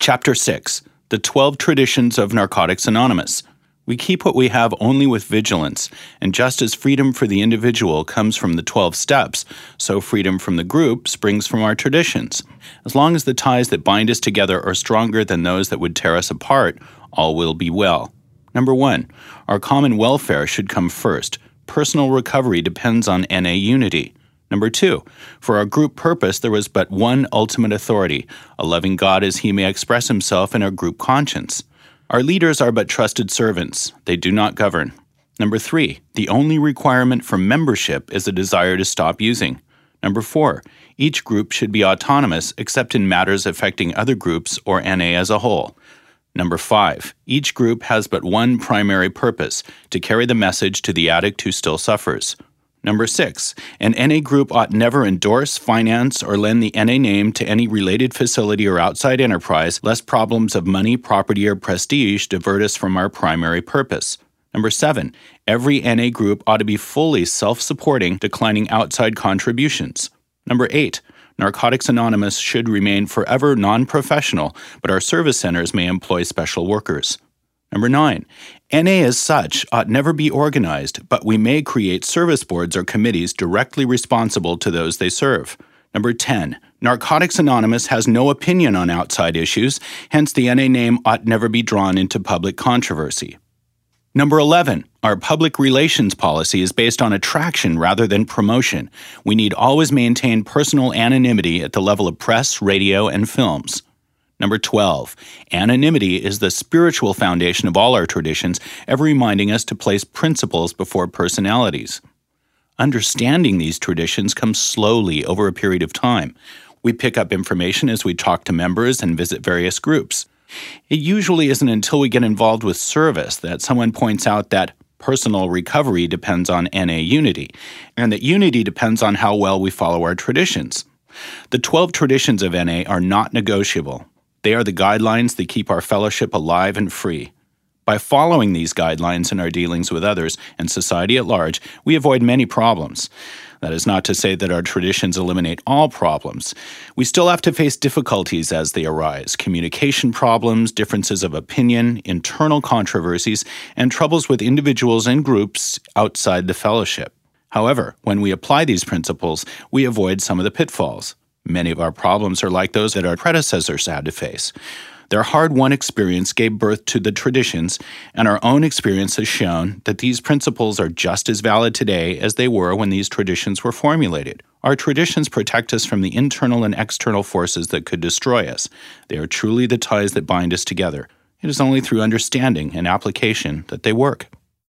Chapter 6. The 12 Traditions of Narcotics Anonymous. We keep what we have only with vigilance, and just as freedom for the individual comes from the 12 steps, so freedom from the group springs from our traditions. As long as the ties that bind us together are stronger than those that would tear us apart, all will be well. Number 1. Our common welfare should come first. Personal recovery depends on NA unity. Number 2, for our group purpose, there was but one ultimate authority, a loving God as he may express himself in our group conscience. Our leaders are but trusted servants. They do not govern. Number 3, the only requirement for membership is a desire to stop using. Number 4, each group should be autonomous except in matters affecting other groups or NA as a whole. Number 5, each group has but one primary purpose, to carry the message to the addict who still suffers. Number 6, an NA group ought never endorse, finance, or lend the NA name to any related facility or outside enterprise, lest problems of money, property, or prestige divert us from our primary purpose. Number 7, every NA group ought to be fully self-supporting, declining outside contributions. Number 8, Narcotics Anonymous should remain forever non-professional, but our service centers may employ special workers. Number 9, NA as such ought never be organized, but we may create service boards or committees directly responsible to those they serve. Number 10, Narcotics Anonymous has no opinion on outside issues, hence the NA name ought never be drawn into public controversy. Number 11, our public relations policy is based on attraction rather than promotion. We need always maintain personal anonymity at the level of press, radio, and films. Number 12, anonymity is the spiritual foundation of all our traditions, ever reminding us to place principles before personalities. Understanding these traditions comes slowly over a period of time. We pick up information as we talk to members and visit various groups. It usually isn't until we get involved with service that someone points out that personal recovery depends on NA unity, and that unity depends on how well we follow our traditions. The 12 traditions of NA are not negotiable. They are the guidelines that keep our fellowship alive and free. By following these guidelines in our dealings with others and society at large, we avoid many problems. That is not to say that our traditions eliminate all problems. We still have to face difficulties as they arise: communication problems, differences of opinion, internal controversies, and troubles with individuals and groups outside the fellowship. However, when we apply these principles, we avoid some of the pitfalls. Many of our problems are like those that our predecessors had to face. Their hard-won experience gave birth to the traditions, and our own experience has shown that these principles are just as valid today as they were when these traditions were formulated. Our traditions protect us from the internal and external forces that could destroy us. They are truly the ties that bind us together. It is only through understanding and application that they work.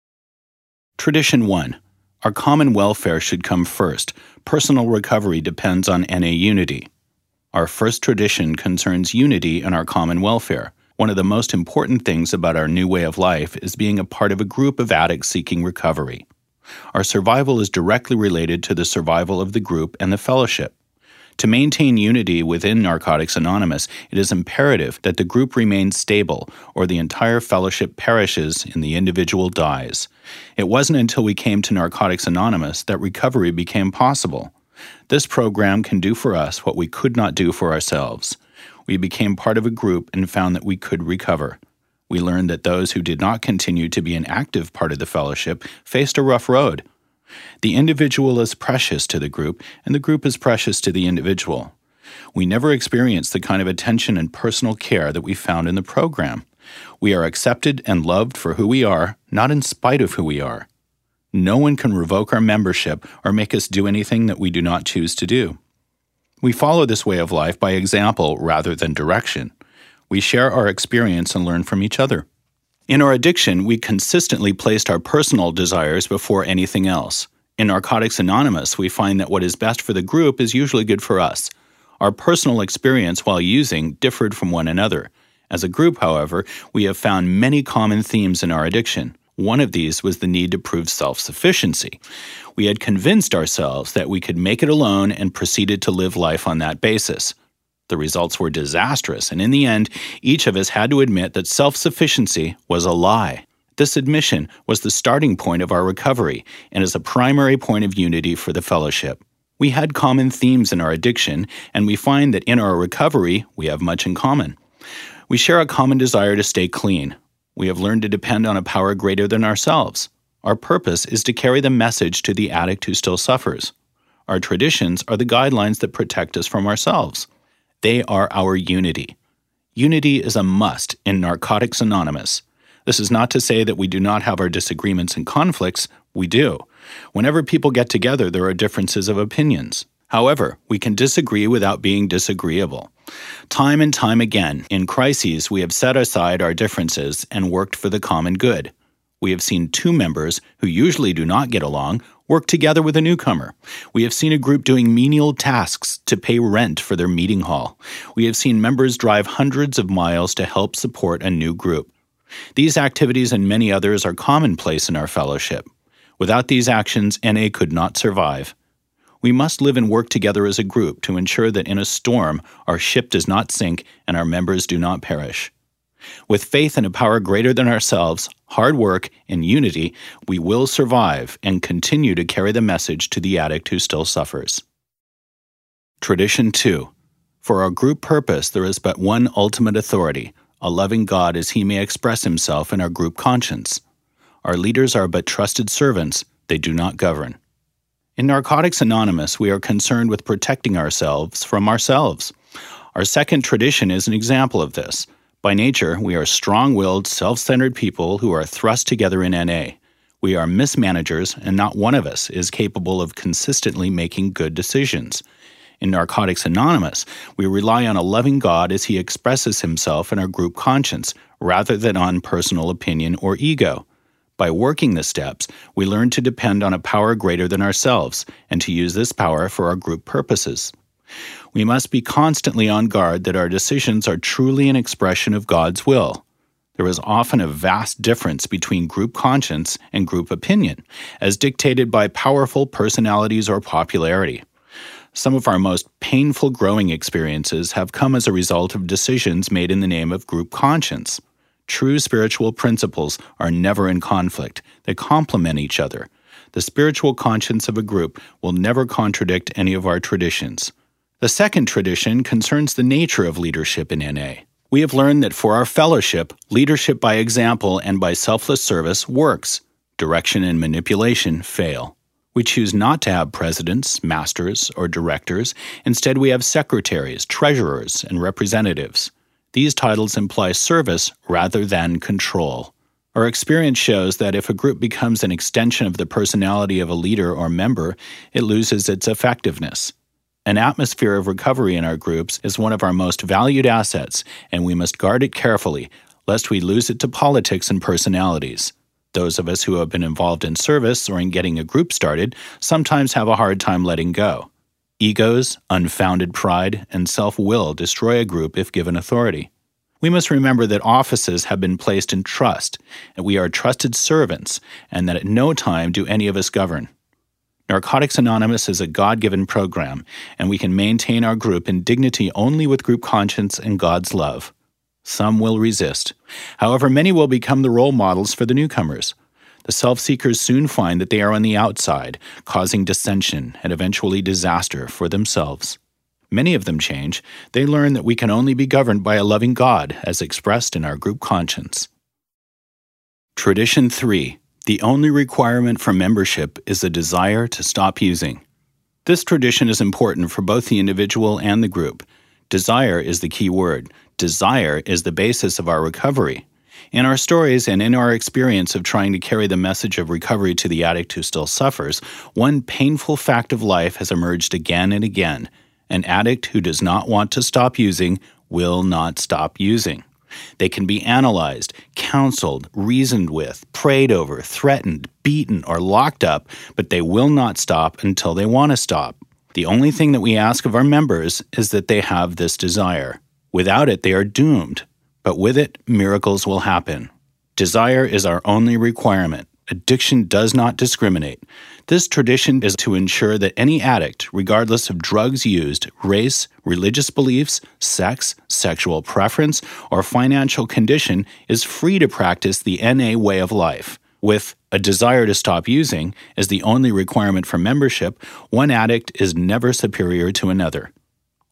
Tradition 1. Our common welfare should come first. Personal recovery depends on NA unity. Our first tradition concerns unity in our common welfare. One of the most important things about our new way of life is being a part of a group of addicts seeking recovery. Our survival is directly related to the survival of the group and the fellowship. To maintain unity within Narcotics Anonymous, it is imperative that the group remains stable, or the entire fellowship perishes and the individual dies. It wasn't until we came to Narcotics Anonymous that recovery became possible. This program can do for us what we could not do for ourselves. We became part of a group and found that we could recover. We learned that those who did not continue to be an active part of the fellowship faced a rough road. The individual is precious to the group, and the group is precious to the individual. We never experienced the kind of attention and personal care that we found in the program. We are accepted and loved for who we are, not in spite of who we are. No one can revoke our membership or make us do anything that we do not choose to do. We follow this way of life by example rather than direction. We share our experience and learn from each other. In our addiction, we consistently placed our personal desires before anything else. In Narcotics Anonymous, we find that what is best for the group is usually good for us. Our personal experience while using differed from one another. As a group, however, we have found many common themes in our addiction. One of these was the need to prove self-sufficiency. We had convinced ourselves that we could make it alone and proceeded to live life on that basis. The results were disastrous, and in the end, each of us had to admit that self-sufficiency was a lie. This admission was the starting point of our recovery and is a primary point of unity for the fellowship. We had common themes in our addiction, and we find that in our recovery, we have much in common. We share a common desire to stay clean. We have learned to depend on a power greater than ourselves. Our purpose is to carry the message to the addict who still suffers. Our traditions are the guidelines that protect us from ourselves. They are our unity. Unity is a must in Narcotics Anonymous. This is not to say that we do not have our disagreements and conflicts. We do. Whenever people get together, there are differences of opinions. However, we can disagree without being disagreeable. Time and time again, in crises, we have set aside our differences and worked for the common good. We have seen two members, who usually do not get along, work together with a newcomer. We have seen a group doing menial tasks to pay rent for their meeting hall. We have seen members drive hundreds of miles to help support a new group. These activities and many others are commonplace in our fellowship. Without these actions, NA could not survive. We must live and work together as a group to ensure that in a storm, our ship does not sink and our members do not perish. With faith in a power greater than ourselves, hard work, and unity, we will survive and continue to carry the message to the addict who still suffers. Tradition 2. For our group purpose, there is but one ultimate authority, a loving God as he may express himself in our group conscience. Our leaders are but trusted servants, they do not govern. In Narcotics Anonymous, we are concerned with protecting ourselves from ourselves. Our second tradition is an example of this. By nature, we are strong-willed, self-centered people who are thrust together in NA. We are mismanagers, and not one of us is capable of consistently making good decisions. In Narcotics Anonymous, we rely on a loving God as he expresses himself in our group conscience, rather than on personal opinion or ego. By working the steps, we learn to depend on a power greater than ourselves and to use this power for our group purposes. We must be constantly on guard that our decisions are truly an expression of God's will. There is often a vast difference between group conscience and group opinion, as dictated by powerful personalities or popularity. Some of our most painful growing experiences have come as a result of decisions made in the name of group conscience. True spiritual principles are never in conflict. They complement each other. The spiritual conscience of a group will never contradict any of our traditions. The second tradition concerns the nature of leadership in NA. We have learned that for our fellowship, leadership by example and by selfless service works. Direction and manipulation fail. We choose not to have presidents, masters, or directors. Instead, we have secretaries, treasurers, and representatives. These titles imply service rather than control. Our experience shows that if a group becomes an extension of the personality of a leader or member, it loses its effectiveness. An atmosphere of recovery in our groups is one of our most valued assets, and we must guard it carefully, lest we lose it to politics and personalities. Those of us who have been involved in service or in getting a group started sometimes have a hard time letting go. Egos, unfounded pride, and self-will destroy a group if given authority. We must remember that offices have been placed in trust, and we are trusted servants, and that at no time do any of us govern. Narcotics Anonymous is a God-given program, and we can maintain our group in dignity only with group conscience and God's love. Some will resist. However, many will become the role models for the newcomers. The self-seekers soon find that they are on the outside, causing dissension and eventually disaster for themselves. Many of them change. They learn that we can only be governed by a loving God, as expressed in our group conscience. Tradition 3. The only requirement for membership is a desire to stop using. This tradition is important for both the individual and the group. Desire is the key word. Desire is the basis of our recovery. In our stories and in our experience of trying to carry the message of recovery to the addict who still suffers, one painful fact of life has emerged again and again. An addict who does not want to stop using will not stop using. They can be analyzed, counseled, reasoned with, prayed over, threatened, beaten, or locked up, but they will not stop until they want to stop. The only thing that we ask of our members is that they have this desire. Without it, they are doomed. But with it, miracles will happen. Desire is our only requirement. Addiction does not discriminate. This tradition is to ensure that any addict, regardless of drugs used, race, religious beliefs, sex, sexual preference, or financial condition, is free to practice the NA way of life. With a desire to stop using as the only requirement for membership, one addict is never superior to another.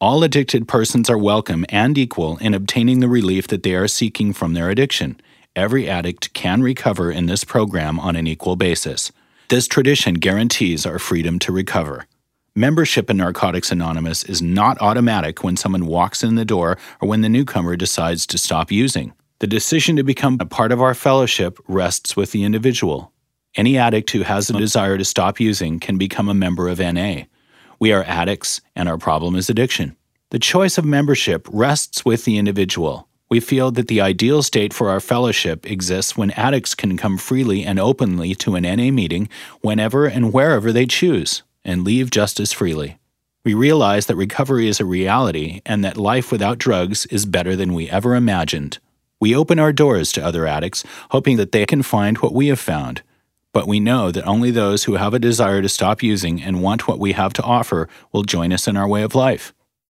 All addicted persons are welcome and equal in obtaining the relief that they are seeking from their addiction. Every addict can recover in this program on an equal basis. This tradition guarantees our freedom to recover. Membership in Narcotics Anonymous is not automatic when someone walks in the door or when the newcomer decides to stop using. The decision to become a part of our fellowship rests with the individual. Any addict who has a desire to stop using can become a member of NA. We are addicts, and our problem is addiction. The choice of membership rests with the individual. We feel that the ideal state for our fellowship exists when addicts can come freely and openly to an NA meeting whenever and wherever they choose, and leave just as freely. We realize that recovery is a reality and that life without drugs is better than we ever imagined. We open our doors to other addicts, hoping that they can find what we have found. But we know that only those who have a desire to stop using and want what we have to offer will join us in our way of life.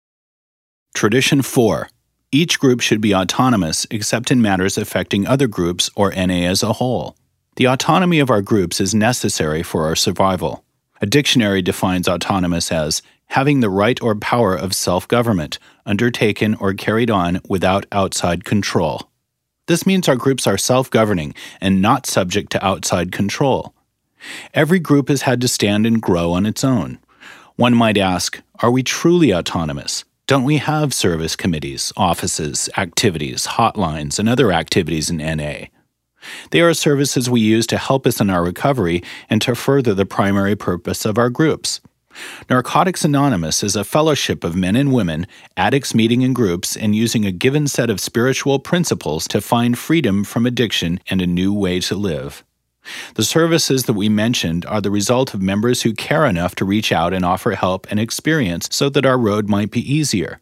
Tradition 4. Each group should be autonomous except in matters affecting other groups or NA as a whole. The autonomy of our groups is necessary for our survival. A dictionary defines autonomous as having the right or power of self-government, undertaken or carried on without outside control. This means our groups are self-governing and not subject to outside control. Every group has had to stand and grow on its own. One might ask, are we truly autonomous? Don't we have service committees, offices, activities, hotlines, and other activities in NA? They are services we use to help us in our recovery and to further the primary purpose of our groups. Narcotics Anonymous is a fellowship of men and women, addicts meeting in groups and using a given set of spiritual principles to find freedom from addiction and a new way to live. The services that we mentioned are the result of members who care enough to reach out and offer help and experience so that our road might be easier.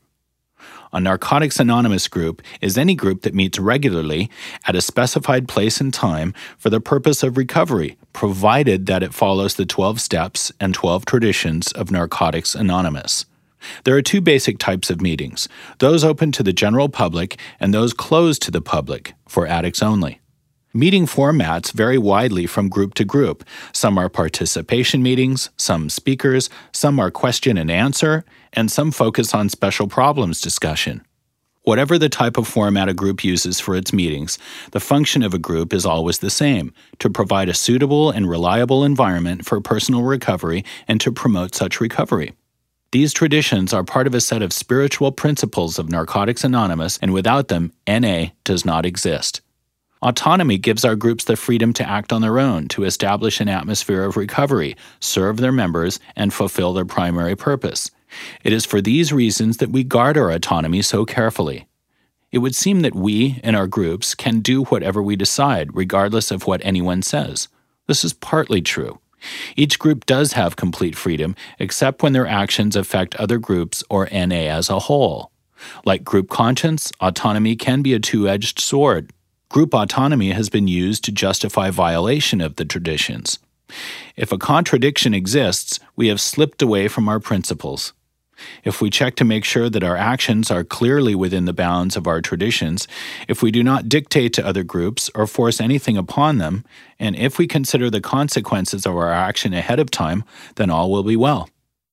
A Narcotics Anonymous group is any group that meets regularly at a specified place and time for the purpose of recovery, provided that it follows the 12 steps and 12 traditions of Narcotics Anonymous. There are two basic types of meetings, those open to the general public and those closed to the public, for addicts only. Meeting formats vary widely from group to group. Some are participation meetings, some speakers, some are question and answer, and some focus on special problems discussion. Whatever the type of format a group uses for its meetings, the function of a group is always the same, to provide a suitable and reliable environment for personal recovery and to promote such recovery. These traditions are part of a set of spiritual principles of Narcotics Anonymous, and without them, NA does not exist. Autonomy gives our groups the freedom to act on their own, to establish an atmosphere of recovery, serve their members, and fulfill their primary purpose. It is for these reasons that we guard our autonomy so carefully. It would seem that we, in our groups, can do whatever we decide, regardless of what anyone says. This is partly true. Each group does have complete freedom, except when their actions affect other groups or NA as a whole. Like group conscience, autonomy can be a two-edged sword. Group autonomy has been used to justify violation of the traditions. If a contradiction exists, we have slipped away from our principles. If we check to make sure that our actions are clearly within the bounds of our traditions, if we do not dictate to other groups or force anything upon them, and if we consider the consequences of our action ahead of time, then all will be well.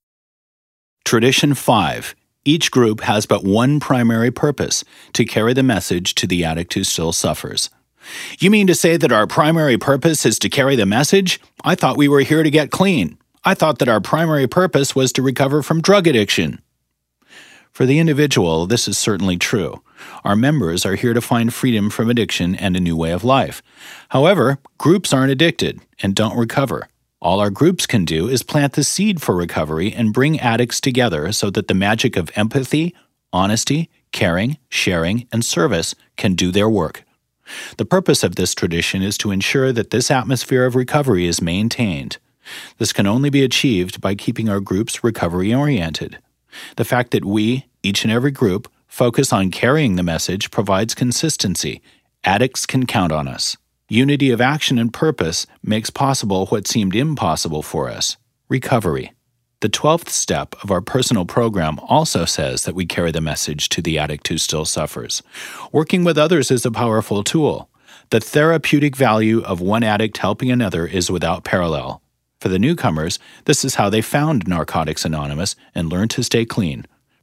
Tradition 5. Each group has but one primary purpose, to carry the message to the addict who still suffers. You mean to say that our primary purpose is to carry the message? I thought we were here to get clean. I thought that our primary purpose was to recover from drug addiction. For the individual, this is certainly true. Our members are here to find freedom from addiction and a new way of life. However, groups aren't addicted and don't recover. All our groups can do is plant the seed for recovery and bring addicts together so that the magic of empathy, honesty, caring, sharing, and service can do their work. The purpose of this tradition is to ensure that this atmosphere of recovery is maintained. This can only be achieved by keeping our groups recovery-oriented. The fact that we, each and every group, focus on carrying the message provides consistency. Addicts can count on us. Unity of action and purpose makes possible what seemed impossible for us, recovery. The 12th step of our personal program also says that we carry the message to the addict who still suffers. Working with others is a powerful tool. The therapeutic value of one addict helping another is without parallel. For the newcomers, this is how they found Narcotics Anonymous and learned to stay clean.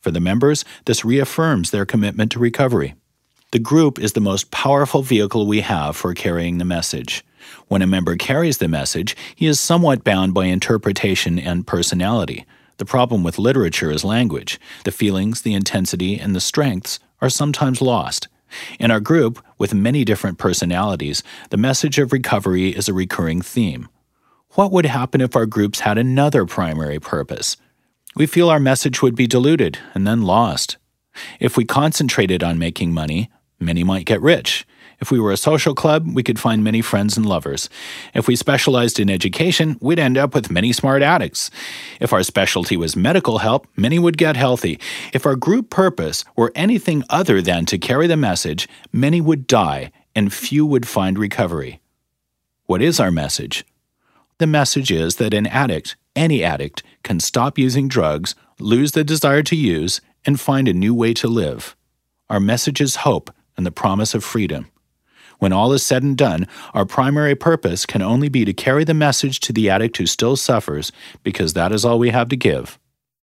For the members, this reaffirms their commitment to recovery. The group is the most powerful vehicle we have for carrying the message. When a member carries the message, he is somewhat bound by interpretation and personality. The problem with literature is language. The feelings, the intensity, and the strengths are sometimes lost. In our group, with many different personalities, the message of recovery is a recurring theme. What would happen if our groups had another primary purpose? We feel our message would be diluted and then lost. If we concentrated on making money, many might get rich. If we were a social club, we could find many friends and lovers. If we specialized in education, we'd end up with many smart addicts. If our specialty was medical help, many would get healthy. If our group purpose were anything other than to carry the message, many would die and few would find recovery. What is our message? The message is that an addict, any addict, can stop using drugs, lose the desire to use, and find a new way to live. Our message is hope and the promise of freedom. When all is said and done, our primary purpose can only be to carry the message to the addict who still suffers, because that is all we have to give.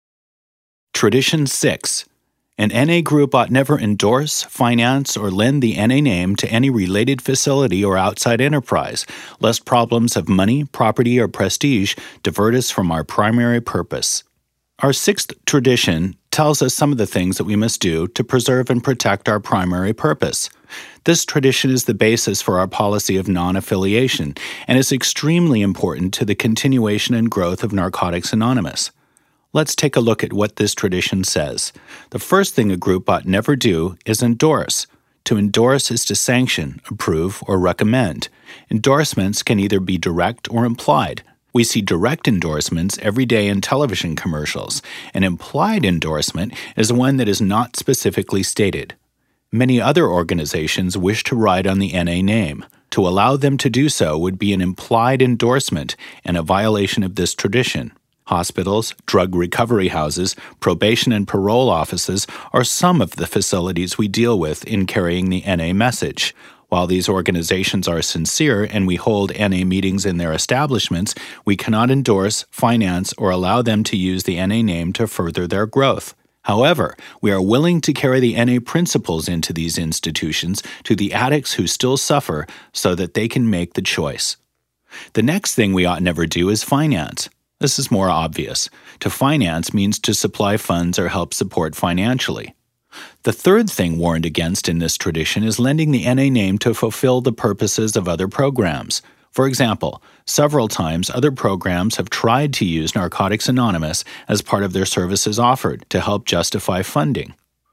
Tradition 6. An NA group ought never endorse, finance, or lend the NA name to any related facility or outside enterprise, lest problems of money, property, or prestige divert us from our primary purpose. Our 6th tradition tells us some of the things that we must do to preserve and protect our primary purpose. This tradition is the basis for our policy of non-affiliation and is extremely important to the continuation and growth of Narcotics Anonymous. Let's take a look at what this tradition says. The first thing a group ought never do is endorse. To endorse is to sanction, approve, or recommend. Endorsements can either be direct or implied. We see direct endorsements every day in television commercials. An implied endorsement is one that is not specifically stated. Many other organizations wish to ride on the NA name. To allow them to do so would be an implied endorsement and a violation of this tradition. Hospitals, drug recovery houses, probation and parole offices are some of the facilities we deal with in carrying the NA message. While these organizations are sincere and we hold NA meetings in their establishments, we cannot endorse, finance, or allow them to use the NA name to further their growth. However, we are willing to carry the NA principles into these institutions to the addicts who still suffer so that they can make the choice. The next thing we ought never do is finance. This is more obvious. To finance means to supply funds or help support financially. The third thing warned against in this tradition is lending the NA name to fulfill the purposes of other programs. For example, several times other programs have tried to use Narcotics Anonymous as part of their services offered to help justify funding.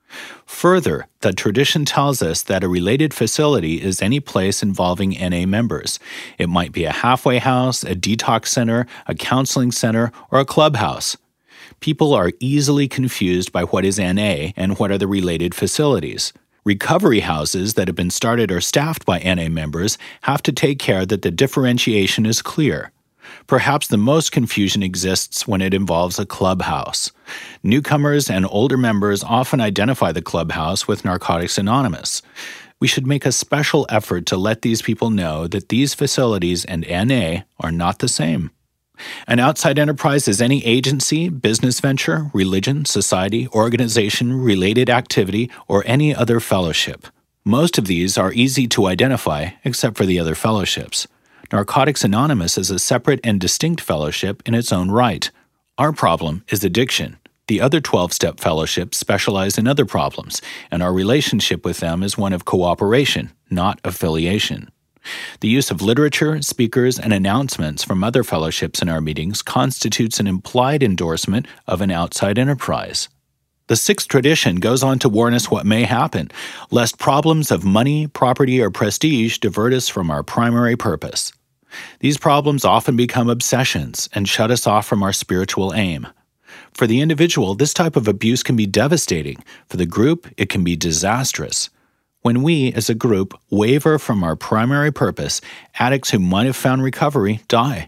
Further, the tradition tells us that a related facility is any place involving NA members. It might be a halfway house, a detox center, a counseling center, or a clubhouse. People are easily confused by what is NA and what are the related facilities. Recovery houses that have been started or staffed by NA members have to take care that the differentiation is clear. Perhaps the most confusion exists when it involves a clubhouse. Newcomers and older members often identify the clubhouse with Narcotics Anonymous. We should make a special effort to let these people know that these facilities and NA are not the same. An outside enterprise is any agency, business venture, religion, society, organization, related activity, or any other fellowship. Most of these are easy to identify, except for the other fellowships. Narcotics Anonymous is a separate and distinct fellowship in its own right. Our problem is addiction. The other 12-step fellowships specialize in other problems, and our relationship with them is one of cooperation, not affiliation. The use of literature, speakers, and announcements from other fellowships in our meetings constitutes an implied endorsement of an outside enterprise. The 6th tradition goes on to warn us what may happen, lest problems of money, property, or prestige divert us from our primary purpose. These problems often become obsessions and shut us off from our spiritual aim. For the individual, this type of abuse can be devastating. For the group, it can be disastrous. When we, as a group, waver from our primary purpose, addicts who might have found recovery die.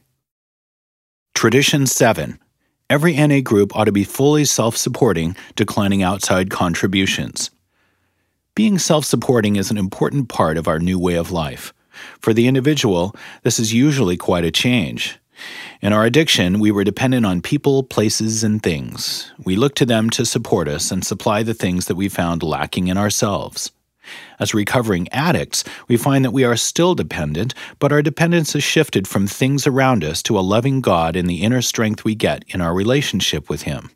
Tradition 7. Every NA group ought to be fully self-supporting, declining outside contributions. Being self-supporting is an important part of our new way of life. For the individual, this is usually quite a change. In our addiction, we were dependent on people, places, and things. We looked to them to support us and supply the things that we found lacking in ourselves. As recovering addicts, we find that we are still dependent, but our dependence has shifted from things around us to a loving God and the inner strength we get in our relationship with Him.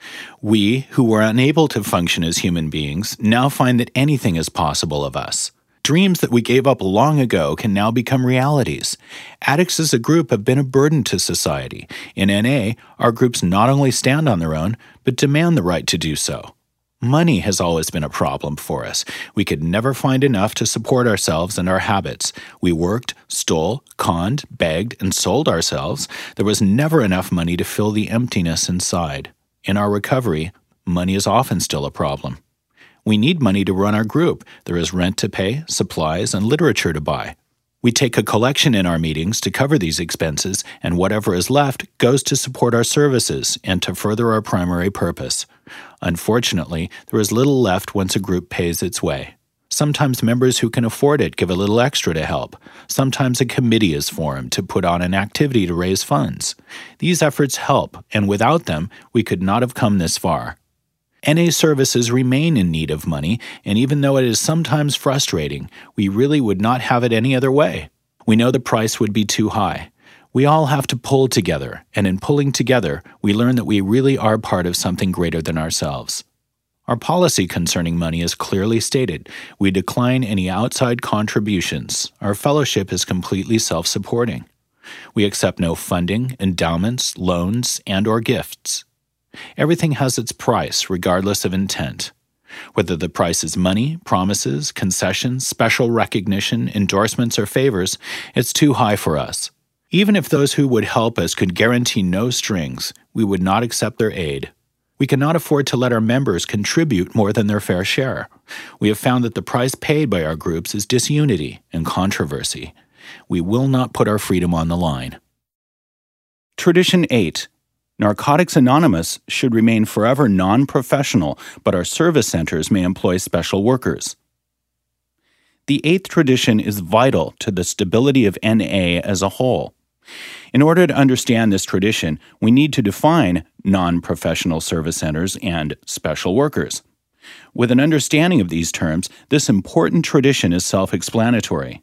We, who were unable to function as human beings, now find that anything is possible of us. Dreams that we gave up long ago can now become realities. Addicts as a group have been a burden to society. In NA, our groups not only stand on their own, but demand the right to do so. Money has always been a problem for us. We could never find enough to support ourselves and our habits. We worked, stole, conned, begged, and sold ourselves. There was never enough money to fill the emptiness inside. In our recovery, money is often still a problem. We need money to run our group. There is rent to pay, supplies, and literature to buy. We take a collection in our meetings to cover these expenses, and whatever is left goes to support our services and to further our primary purpose. Unfortunately, there is little left once a group pays its way. Sometimes members who can afford it give a little extra to help. Sometimes a committee is formed to put on an activity to raise funds. These efforts help, and without them, we could not have come this far. NA services remain in need of money, and even though it is sometimes frustrating, we really would not have it any other way. We know the price would be too high. We all have to pull together, and in pulling together, we learn that we really are part of something greater than ourselves. Our policy concerning money is clearly stated. We decline any outside contributions. Our fellowship is completely self-supporting. We accept no funding, endowments, loans, and/or gifts. Everything has its price, regardless of intent. Whether the price is money, promises, concessions, special recognition, endorsements, or favors, it's too high for us. Even if those who would help us could guarantee no strings, we would not accept their aid. We cannot afford to let our members contribute more than their fair share. We have found that the price paid by our groups is disunity and controversy. We will not put our freedom on the line. Tradition 8. Narcotics Anonymous should remain forever non-professional, but our service centers may employ special workers. The 8th tradition is vital to the stability of NA as a whole. In order to understand this tradition, we need to define non-professional service centers and special workers. With an understanding of these terms, this important tradition is self-explanatory.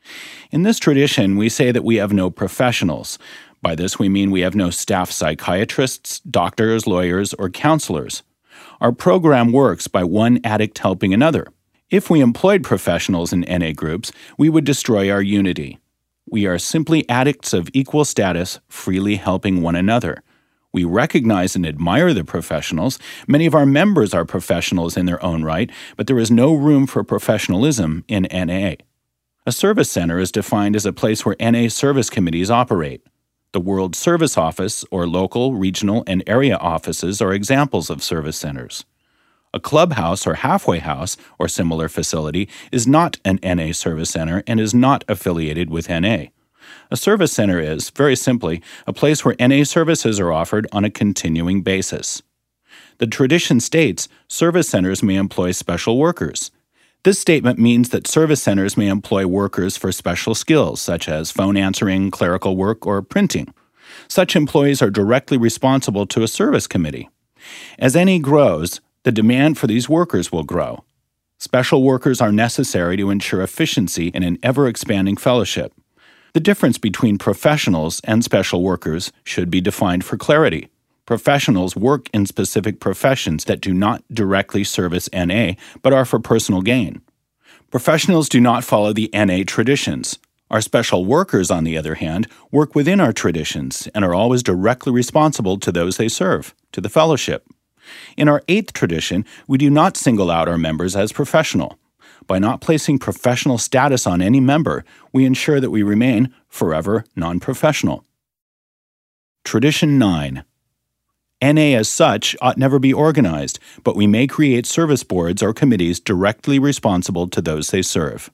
In this tradition, we say that we have no professionals. By this, we mean we have no staff psychiatrists, doctors, lawyers, or counselors. Our program works by one addict helping another. If we employed professionals in NA groups, we would destroy our unity. We are simply addicts of equal status, freely helping one another. We recognize and admire the professionals. Many of our members are professionals in their own right, but there is no room for professionalism in NA. A service center is defined as a place where NA service committees operate. The World Service Office, or local, regional, and area offices are examples of service centers. A clubhouse or halfway house or similar facility is not an NA service center and is not affiliated with NA. A service center is, very simply, a place where NA services are offered on a continuing basis. The tradition states service centers may employ special workers. This statement means that service centers may employ workers for special skills, such as phone answering, clerical work, or printing. Such employees are directly responsible to a service committee. As NA grows, the demand for these workers will grow. Special workers are necessary to ensure efficiency in an ever-expanding fellowship. The difference between professionals and special workers should be defined for clarity. Professionals work in specific professions that do not directly service NA, but are for personal gain. Professionals do not follow the NA traditions. Our special workers, on the other hand, work within our traditions and are always directly responsible to those they serve, to the fellowship. In our 8th tradition, we do not single out our members as professional. By not placing professional status on any member, we ensure that we remain forever non-professional. Tradition 9. NA as such ought never be organized, but we may create service boards or committees directly responsible to those they serve.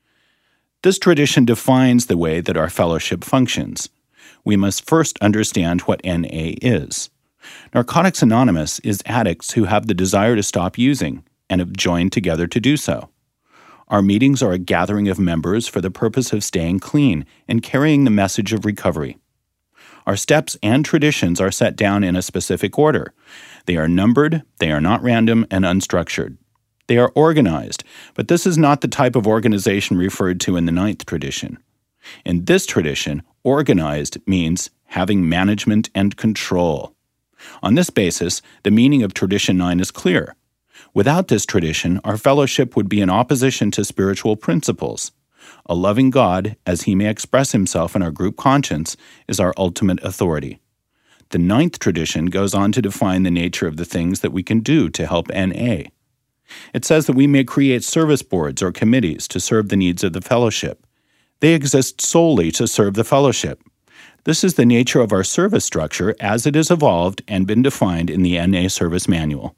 This tradition defines the way that our fellowship functions. We must first understand what NA is. Narcotics Anonymous is addicts who have the desire to stop using and have joined together to do so. Our meetings are a gathering of members for the purpose of staying clean and carrying the message of recovery. Our steps and traditions are set down in a specific order. They are numbered, they are not random and unstructured. They are organized, but this is not the type of organization referred to in the ninth tradition. In this tradition, organized means having management and control. On this basis, the meaning of Tradition 9 is clear. Without this tradition, our fellowship would be in opposition to spiritual principles. A loving God, as he may express himself in our group conscience, is our ultimate authority. The ninth tradition goes on to define the nature of the things that we can do to help NA. It says that we may create service boards or committees to serve the needs of the fellowship. They exist solely to serve the fellowship. This is the nature of our service structure as it is evolved and been defined in the NA Service Manual.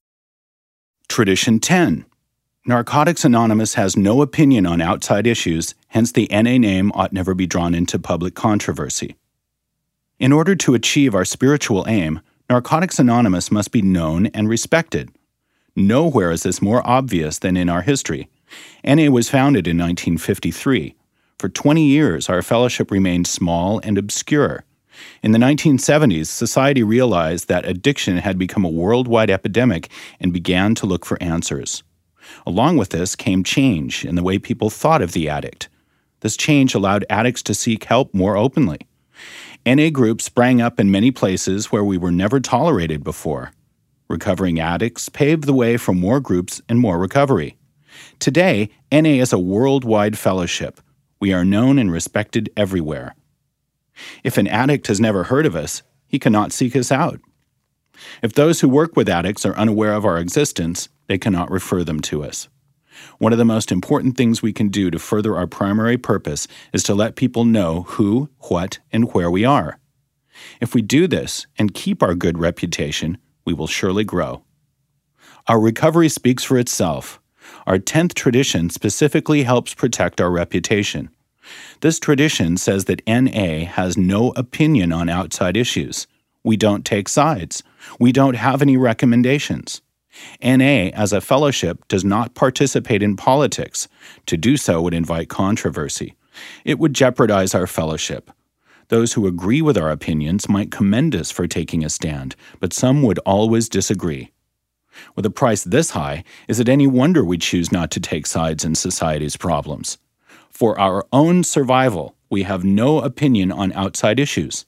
Tradition 10. Narcotics Anonymous has no opinion on outside issues, hence the NA name ought never be drawn into public controversy. In order to achieve our spiritual aim, Narcotics Anonymous must be known and respected. Nowhere is this more obvious than in our history. NA was founded in 1953. For 20 years, our fellowship remained small and obscure. In the 1970s, society realized that addiction had become a worldwide epidemic and began to look for answers. Along with this came change in the way people thought of the addict. This change allowed addicts to seek help more openly. NA groups sprang up in many places where we were never tolerated before. Recovering addicts paved the way for more groups and more recovery. Today, NA is a worldwide fellowship. We are known and respected everywhere. If an addict has never heard of us, he cannot seek us out. If those who work with addicts are unaware of our existence, they cannot refer them to us. One of the most important things we can do to further our primary purpose is to let people know who, what, and where we are. If we do this and keep our good reputation, we will surely grow. Our recovery speaks for itself. Our 10th tradition specifically helps protect our reputation. This tradition says that NA has no opinion on outside issues. We don't take sides. We don't have any recommendations. NA, as a fellowship, does not participate in politics. To do so would invite controversy. It would jeopardize our fellowship. Those who agree with our opinions might commend us for taking a stand, but some would always disagree. With a price this high, is it any wonder we choose not to take sides in society's problems? For our own survival, we have no opinion on outside issues.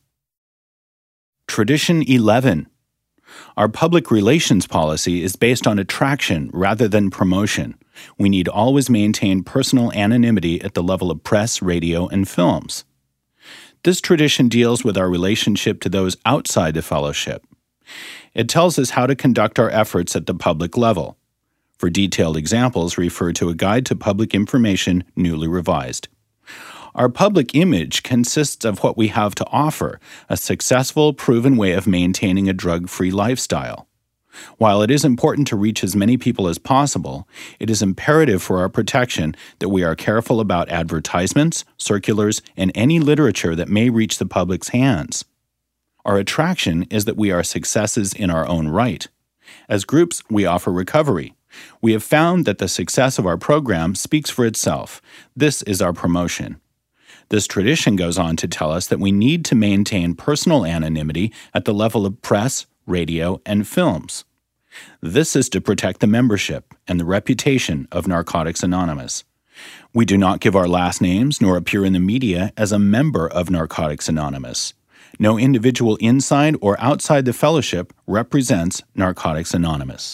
Tradition 11. Our public relations policy is based on attraction rather than promotion. We need always maintain personal anonymity at the level of press, radio, and films. This tradition deals with our relationship to those outside the fellowship. It tells us how to conduct our efforts at the public level. For detailed examples, refer to a Guide to Public Information, newly revised. Our public image consists of what we have to offer, a successful, proven way of maintaining a drug-free lifestyle. While it is important to reach as many people as possible, it is imperative for our protection that we are careful about advertisements, circulars, and any literature that may reach the public's hands. Our attraction is that we are successes in our own right. As groups, we offer recovery. We have found that the success of our program speaks for itself. This is our promotion. This tradition goes on to tell us that we need to maintain personal anonymity at the level of press, radio, and films. This is to protect the membership and the reputation of Narcotics Anonymous. We do not give our last names nor appear in the media as a member of Narcotics Anonymous. No individual inside or outside the fellowship represents Narcotics Anonymous.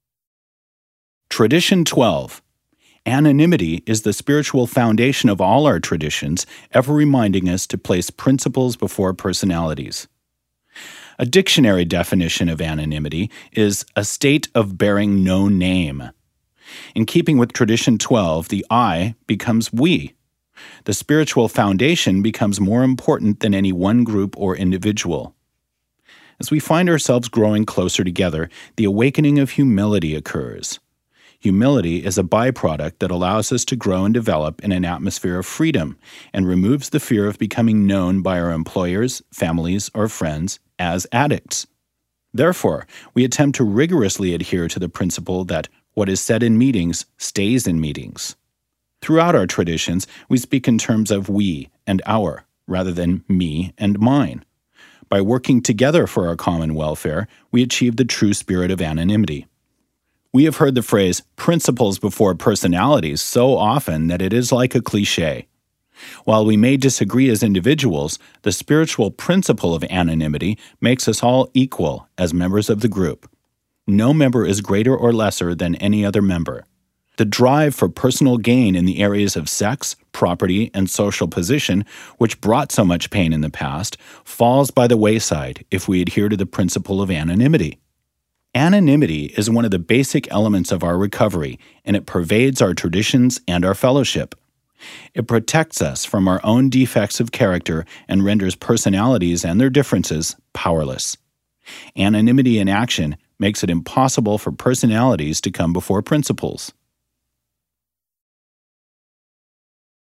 Tradition 12. Anonymity is the spiritual foundation of all our traditions, ever reminding us to place principles before personalities. A dictionary definition of anonymity is a state of bearing no name. In keeping with Tradition 12, the I becomes we. The spiritual foundation becomes more important than any one group or individual. As we find ourselves growing closer together, the awakening of humility occurs. Humility is a byproduct that allows us to grow and develop in an atmosphere of freedom and removes the fear of becoming known by our employers, families, or friends as addicts. Therefore, we attempt to rigorously adhere to the principle that what is said in meetings stays in meetings. Throughout our traditions, we speak in terms of we and our, rather than me and mine. By working together for our common welfare, we achieve the true spirit of anonymity. We have heard the phrase principles before personalities so often that it is like a cliché. While we may disagree as individuals, the spiritual principle of anonymity makes us all equal as members of the group. No member is greater or lesser than any other member. The drive for personal gain in the areas of sex, property, and social position, which brought so much pain in the past, falls by the wayside if we adhere to the principle of anonymity. Anonymity is one of the basic elements of our recovery, and it pervades our traditions and our fellowship. It protects us from our own defects of character and renders personalities and their differences powerless. Anonymity in action makes it impossible for personalities to come before principles.